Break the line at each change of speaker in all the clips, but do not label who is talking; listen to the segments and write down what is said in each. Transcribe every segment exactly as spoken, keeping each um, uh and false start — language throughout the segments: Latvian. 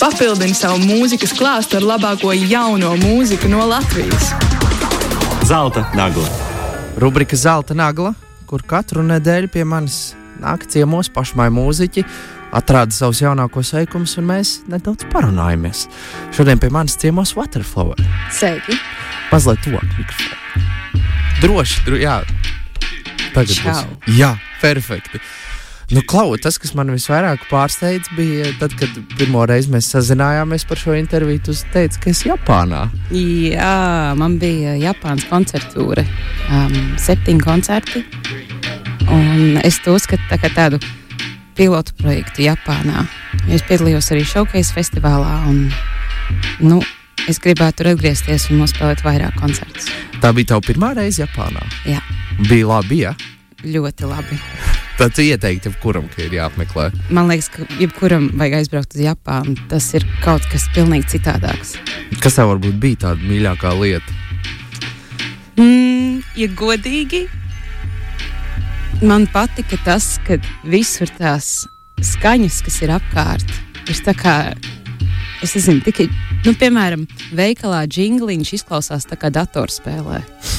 Papildini savu mūzikas klāstu ar labāko jauno mūziku no Latvijas.
Zelta nagla.
Rubrika Zelta nagla, kur katru nedēļu pie manis nāk ciemos pašmai mūziķi, atrāda savus jaunākos veikumus, un mēs nedaudz parunājamies. Šodien pie manis ciemos Waterflower.
Sveiki.
Mazliet tuvāk mikrofonu. Droši, dro, jā. Tagad
Čau.
būs. Jā, perfekti. Nu, Klau, tas, kas man visvairāk pārsteidz, bija tad, kad pirmo reizi mēs sazinājāmies par šo interviju, tu teici, ka esi Japānā.
Jā, man bija Japānas koncertūra, um, septiņi koncerti, un es to uzskatu tā kā tādu pilotu projektu Japānā. Es piedalījos arī Showcase festivālā, un, nu, es gribētu tur atgriezties un nospēlēt vairāk koncertus.
Tā bija tava pirmā reize Japānā?
Jā.
Bija labi, jā?
Ļoti labi.
Tad tu ieteikti jebkuram, ka ir jāapmeklē.
Man liekas, ka jebkuram vajag aizbraukt uz Japānu. Tas ir kaut kas pilnīgi citādāks.
Kas tev varbūt bija tāda mīļākā lieta?
Mm, ja godīgi, man patika tas, ka visur tās skaņas, kas ir apkārt, ir tā kā, es nezinu, tikai, nu, piemēram, veikalā džingliņš izklausās tā kā datorspēlē.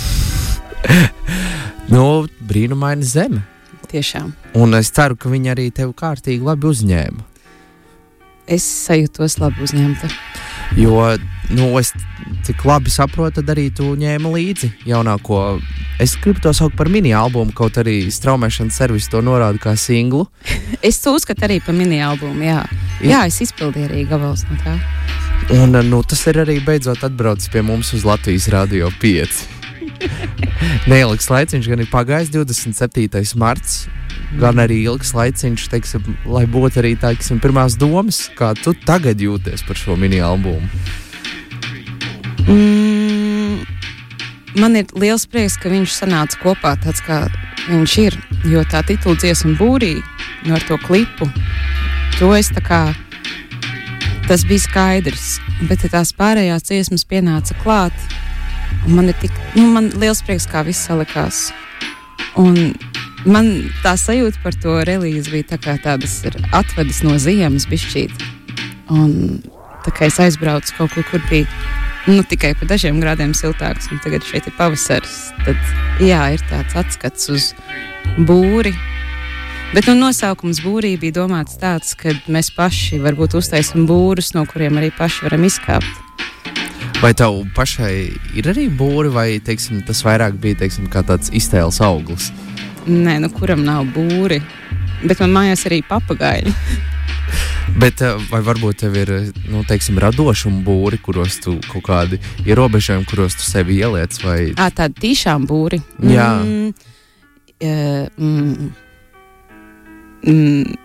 Nu, brīnumaina zeme.
Tiešām.
Un es ceru, ka viņi arī tevi kārtīgi labi uzņēma.
Es sajūtos labi uzņemta.
Jo, nu, es cik labi saprotu, tad arī tu ņēma līdzi jaunāko. Es gribu to saukt par mini-albumu, kaut arī straumēšanas servis to norāda kā singlu.
Es to uzskatu arī par mini-albumu, jā. Jā, es izpildīju arī gabals no tā.
Un, nu, tas ir arī beidzot atbraucis pie mums uz Latvijas Radio pieci. Neilgs laiciņš gan ir pagājis divdesmit septītais marts, gan arī ilgs laiciņš, teiksim, lai būtu arī tā, teiksim, pirmās domas, kā tu tagad jūties par šo mini-albumu?
Mm, man ir liels prieks, ka viņš sanāca kopā tāds, kā viņš ir, jo tā titula dziesma Būrī, no ar to klipu, to es tā kā, tas bija skaidrs, bet tās pārējās dziesmas pienāca klāt. Un man ir tik, nu, man liels prieks, kā viss salikās. Un man tā sajūta par to relīzi bija tā kā tādas ir atvedas no ziemas bišķīt. Un tā kā es aizbraucu kaut kur, kur bija, nu, tikai pa dažiem grādiem siltāks, un tagad šeit ir pavasaris. Tad, jā, ir tāds atskats uz būri. Bet, nu, nosaukums Būrī bija domāts tāds, ka mēs paši varbūt uztaisim būrus, no kuriem arī paši varam izkāpt.
Vai tev pašai ir arī būri, vai, teiksim, tas vairāk bija, teiksim, kā tāds iztēles auglis?
Nē, nu kuram nav būri, bet man mājās arī papagaļi.
Bet vai varbūt tev ir, nu, teiksim, radošuma būri, kuros tu kaut kādi ierobežojumi, kuros tu sevi ieliec, vai...
Ā, tādi tīšām būri?
Jā.
Mm, uh, mm, mm.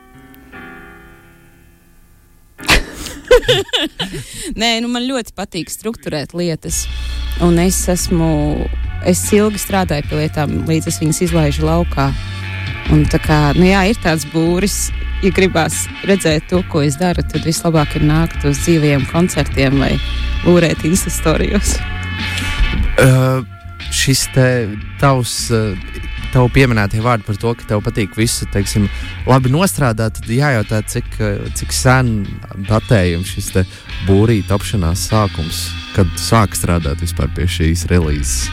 Nē, nu man ļoti patīk strukturēt lietas, un es esmu, es ilgi strādāju pie lietām, līdz es viņas izlaižu laukā. Un tā kā, nu jā, ir tāds būris, ja gribās redzēt to, ko es daru, tad vislabāk ir nākt uz dzīvajiem koncertiem vai lūrēt instastorijos.
Uh, šis te tavs... Uh, Tev pieminētie vārdi par to, ka tev patīk visu, teiksim, labi nostrādāt, tad jājautā, cik, cik sen datējums šis te Būrī tapšanās sākums, kad sāk strādāt vispār pie šīs relīzes?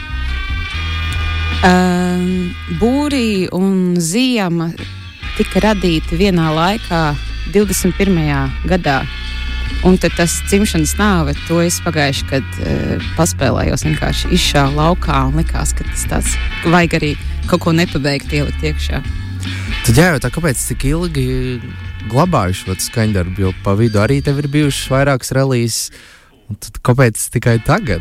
Um, Būrī un Ziema tika radīti vienā laikā divdesmit pirmajā gadā. Un tad tas dzimšanas nāve, to es pagājuši, kad uh, paspēlējos vienkārši izšā laukā un likās, ka tas tāds vajag arī kaut ko nepabeigt ielikt iekšā.
Tad jājautā, kāpēc tik ilgi glabāju šo skaņdarbu, jo pa vidu arī tev ir bijušas vairākas relīzes, un tad kāpēc tikai tagad?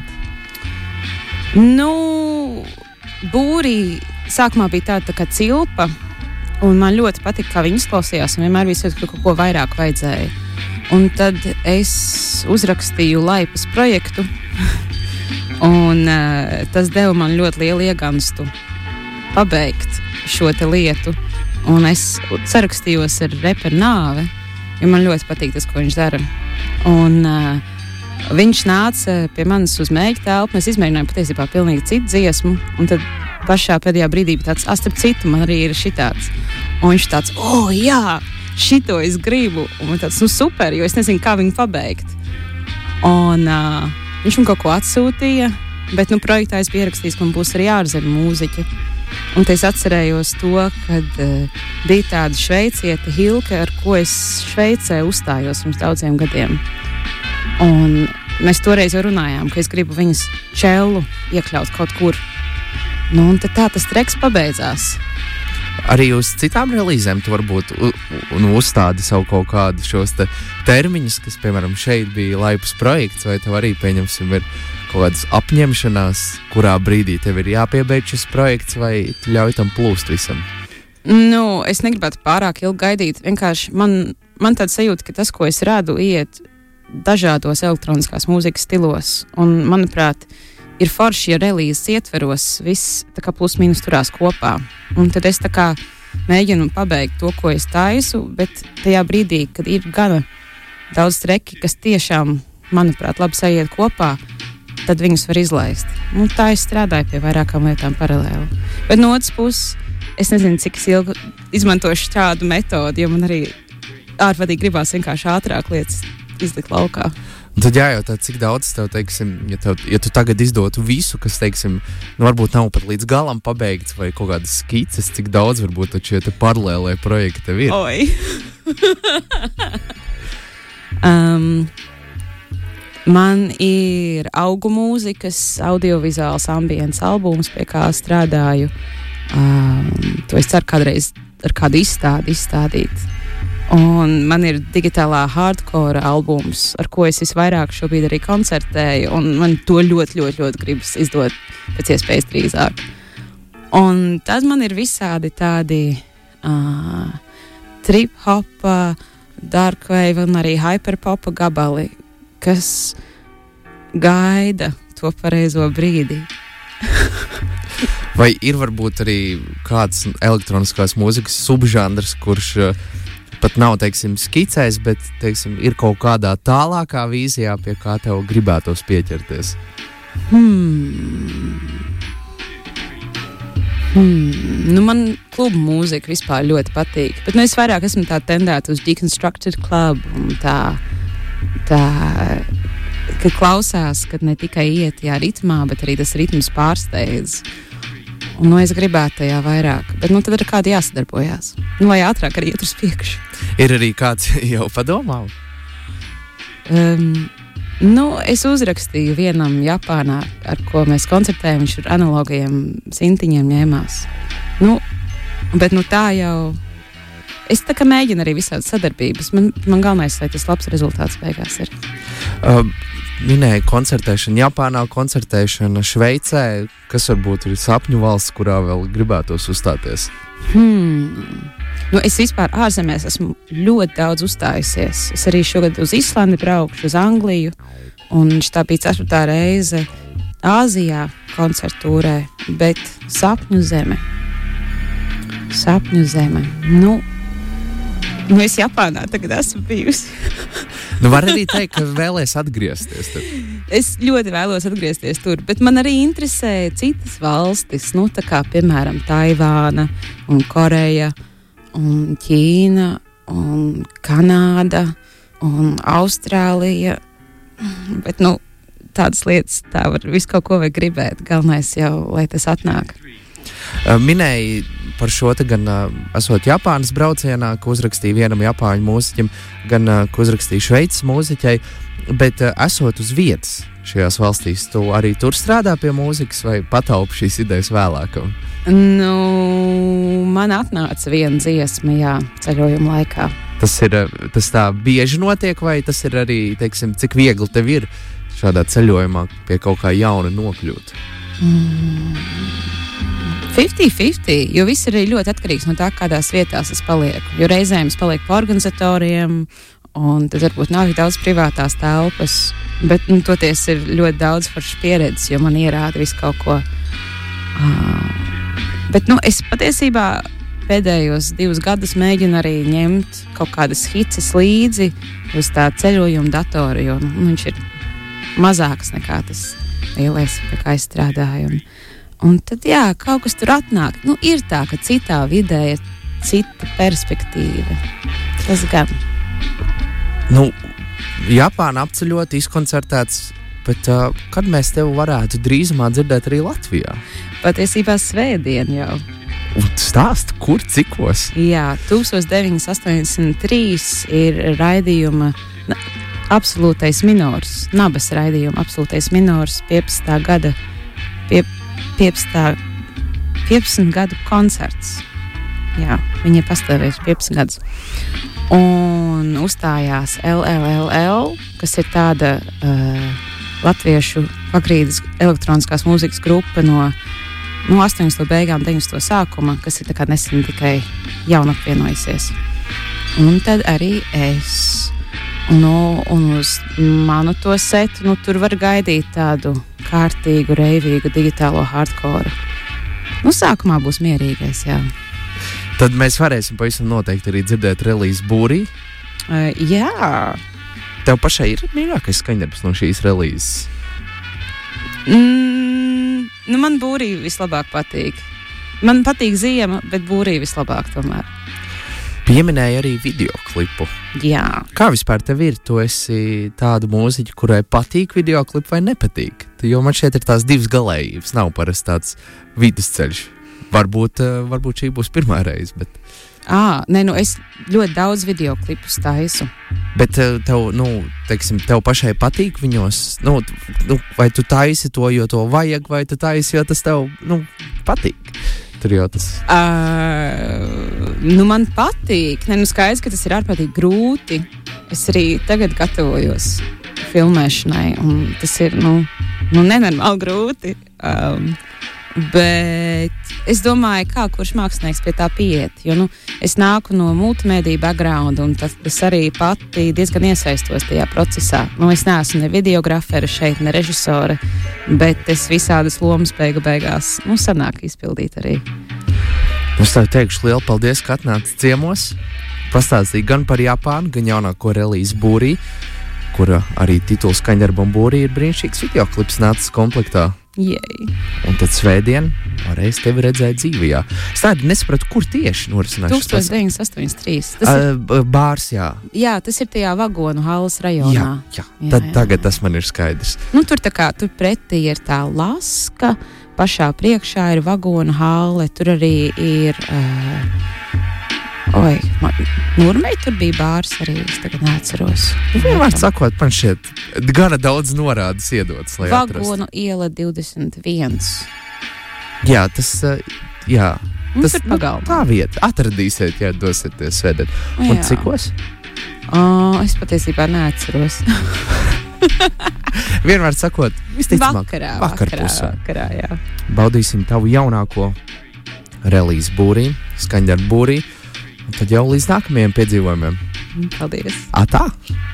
Nu, Būrī sākumā bija tāda tā kā cilpa, un man ļoti patika, kā viņi izklausījās, un vienmēr bija sajūta, ka kaut ko vairāk vajadzēja. Un tad es uzrakstīju Laipas projektu, un uh, tas deva man ļoti lielu ieganstu pabeigt šo te lietu. Un es sarakstījos ar reperu Nāve, jo man ļoti patīk tas, ko viņš dara. Un uh, viņš nāca pie manis uz mēģi telpu, mēs izmēģinājām patiesībā pilnīgi citu dziesmu, un tad pašā pēdējā brīdī bija tāds, starp citu, man arī ir šitāds. Un viņš tāds, o, jā, šito es gribu. Un man tāds, nu super, jo es nezinu, kā viņu pabeigt. Un uh, viņš man kaut ko atsūtīja, bet, nu, projektā es biju ierakstījis, ka man būs arī ārzemju mūziķi. Un es atcerējos to, kad uh, bija tāda šveicieta Hilke, ar ko es Šveicē uzstājos pirms daudziem gadiem. Un mēs toreiz jau runājām, ka es gribu viņas čellu iekļaut kaut kur. Nu, un tad tā tas treks pabeidzās.
Arī uz citām relīzēm tu varbūt u, u, uzstādi savu kaut kādu šos te termiņus, kas, piemēram, šeit bija Laipas projekts, vai tev arī, pieņemsim, ir kaut kādas apņemšanās, kurā brīdī tev ir jāpiebeidz šis projekts, vai tu ļauj tam plūst visam?
Nu, es negribētu pārāk ilgi gaidīt. Vienkārši man, man tāds sajūta, ka tas, ko es radu, iet dažādos elektroniskās mūzikas stilos. Un, manuprāt, ir forši, ja relīzes ietveros, viss tā kā plus mīnus turās kopā. Un tad es tā kā mēģinu pabeigt to, ko es taisu, bet tajā brīdī, kad ir gana daudz treki, kas tiešām, manuprāt, labi sajiet kopā, tad viņus var izlaist. Un tā es strādāju pie vairākām lietām paralēli. Bet no otras puses, es nezinu, cik es ilgi izmantošu šādu metodi, jo man arī ārvadīgi gribās vienkārši ātrāk lietas izlikt laukā.
Un tad jājautā, cik daudz tev, teiksim, ja, tev, ja tu tagad izdotu visu, kas, teiksim, nu varbūt nav pat līdz galam pabeigts, vai kaut kādas skices, cik daudz varbūt šie te paralēlē projekti tev ir?
Oi! um, man ir augu mūzikas, audiovizuāls ambients albums, pie kā strādāju. Um, to es ceru kādreiz ar kādu izstādi izstādīt. Un man ir digitālā hardcore albums, ar ko es visvairāk šobrīd arī koncertēju, un man to ļoti, ļoti, ļoti gribas izdot pēc iespējas drīzāk. Un tad man ir visādi tādi uh, trip-hopa, darkwave un arī hyperpopa gabali, kas gaida to pareizo brīdi.
Vai ir varbūt arī kāds elektroniskās mūzikas subžanrs, kurš uh, pat nav, teiksim, skicējis, bet, teiksim, ir kaut kādā tālākā vīzijā, pie kā tev gribētos pieķerties?
Hmm. Hmm. Nu, man klubu mūzika vispār ļoti patīk, bet nu, es vairāk esmu tā tendēta uz Deconstructed Club un tā, tā, ka klausās, kad ne tikai iet tajā ritmā, bet arī tas ritms pārsteidz. Un nu, es gribētu tajā vairāk, bet nu, tad ir kādi jāsadarbojās, nu, lai ātrāk arī iet uz priekšu.
Ir arī kāds jau padomā?
Um, nu, es uzrakstīju vienam Japānā, ar ko mēs koncertējam, viņš ar analogajiem sintiņiem ņēmās. Nu, bet nu, tā jau, es tā kā mēģinu arī visādas sadarbības, man, man galvenais, lai tas labs rezultāts beigās ir.
Uh, Minēja koncertēšana Japānā, koncertēšana Šveicē, kas varbūt ir sapņu valsts, kurā vēl gribētos uzstāties?
Hmm. Nu, es vispār ārzemēs esmu ļoti daudz uzstājusies. Es arī šogad uz Islandi braukšu, uz Angliju, un tā bija ceturtā reize Āzijā koncertūrē, bet sapņu zeme. Sapņu zeme. Nu, nu es Japānā tagad esmu bijusi.
Nu, var arī teikt, ka vēlies atgriezties tur.
Es ļoti vēlos atgriezties tur, bet man arī interesē citas valstis, nu, tā kā, piemēram, Taivāna un Koreja un Ķīna un Kanāda un Austrālija. Bet, nu, tādas lietas, tā var visu kaut ko vajag gribēt. Galvenais jau, lai tas atnāk.
Minēji par šo te gan uh, esot Japānas braucienā, ko uzrakstīja vienam japāņu mūziķim, gan uh, ko uzrakstīja Šveices mūziķei, bet uh, esot uz vietas šajās valstīs, tu arī tur strādā pie mūzikas vai pataupi šīs idejas vēlākam?
Nu, man atnāca viena dziesma, jā, ceļojuma laikā.
Tas ir, tas tā bieži notiek, vai tas ir arī, teiksim, cik viegli tev ir šādā ceļojumā pie kaut kā jauna nokļūt?
Mm. fifty fifty, jo viss ir ļoti atkarīgs no tā, kādās vietās es palieku. Jo reizēm es palieku pa organizatoriem, un tad varbūt nav daudz privātās telpas, bet, nu, toties ir ļoti daudz foršas pieredzes, jo man ierāda visu kaut ko. Uh, bet, nu, es patiesībā pēdējos divus gadus mēģinu arī ņemt kaut kādas hices līdzi uz tā ceļojuma datoru, jo nu, viņš ir mazāks nekā tas lielais, pie kā es strādāju. Un, Un tad, jā, kaut kas tur atnāk. Nu, ir tā, ka citā vidē ir cita perspektīva. Tas gan.
Nu, Japāna apceļot, izkoncertēts, bet uh, kad mēs tevi varētu drīzumā dzirdēt arī Latvijā?
Patiesībā svētdien jau.
Un stāst, kur, cikos?
Jā, tukstos deviņi astoņdesmit trīs ir raidījuma na, absolūtais minors, nabas raidījuma absolūtais minors piecpadsmitā gada, pie, piecpadsmitā, piecpadsmit gadu koncerts. Jā, viņi ir pastāvējuši piecpadsmit gadus. Un uzstājās L L L L, kas ir tāda uh, latviešu pagrīdes elektroniskās mūzikas grupa no no astoņdesmito beigām, deviņdesmito sākuma, kas ir tā kā nesen tikai jaun apvienojusies. Un tad arī es. Nu, un uz manu to setu, nu, tur var gaidīt tādu kārtīgu, reivīgu digitālo hardcore. Nu, sākumā būs mierīgais, jā.
Tad mēs varēsim pavisam noteikti arī dzirdēt relīzi būrī.
Uh, jā.
Tev pašai ir mīļākais skaņdarbs no šīs relīzes?
Mm, nu, man būrī vislabāk patīk. Man patīk ziema, bet būrī vislabāk tomēr.
Pieminēja arī videoklipu.
Jā.
Kā vispār tev ir? Tu esi tāda mūziķa, kurai patīk videoklipu vai nepatīk? Jo man šeit ir tās divas galējības. Nav parasti tāds vidusceļš. Varbūt, varbūt šī būs pirmā reize, bet...
À, nē, nu es ļoti daudz videoklipus taisu.
Bet tev, nu, teiksim, tev pašai patīk viņos? Nu, nu, vai tu taisi to, jo to vajag, vai tu taisi, jo tas tev, nu, patīk? Tur jau tas...
Uh, nu, man patīk. Nē, nu skaidrs, ka tas ir ārkārtīgi grūti. Es arī tagad gatavojos filmēšanai, un tas ir, nu, nu nenormāli grūti. Um, Bet es domāju, kā kurš mākslinieks pie tā pieiet. Jo nu, es nāku no multimediju background, un tas, es arī pati diezgan iesaistos tajā procesā. Nu, es neesmu ne videografere šeit, ne režisore, bet es visādas lomas beigu beigās nu, sanāk izpildīt arī.
Es tev teikšu lielu paldies, ka atnāci ciemos. Pastāstīja gan par Japānu, gan jaunāko relīzi būrī, kura arī tituls skaņdarbam būrī ir brīnišķīgs videoklips nācis komplektā.
Jej.
Un tad svētdien varēs tevi redzēt dzīvajā. Es tādu nesapratu, kur tieši norisinās.
tūkstoš deviņi astoņdesmit trīs. Tas
uh, ir bārs, jā.
Jā, tas ir tajā vagonu halas rajonā.
Jā, jā.
jā
tad
jā.
Tagad tas man ir skaidrs.
Nu, tur tā kā, tur pretī ir tā laska, pašā priekšā ir vagonu hale, tur arī ir... Uh, Oi, man, Nurmei tur bija bārs arī, es tagad neatceros.
Vienmēr sakot, man šeit gana daudz norādes iedotas, lai atrastu.
Vagonu iela divdesmit viens.
Jā, tas, jā.
Un
Tas
tur pagalmā.
Tā vieta. Atradīsiet, ja dosieties svētdien. Un
Jā.
cikos?
O, es patiesībā neatceros.
Vienmēr sakot, visticamāk,
Vakarā,
vakar
vakarā,
pusē.
vakarā, jā.
Baudīsim tavu jaunāko relīzi būrī, skaņdarbu būrī. Un tad jau līdz nākamajiem piedzīvojumiem.
Paldies.
Atā!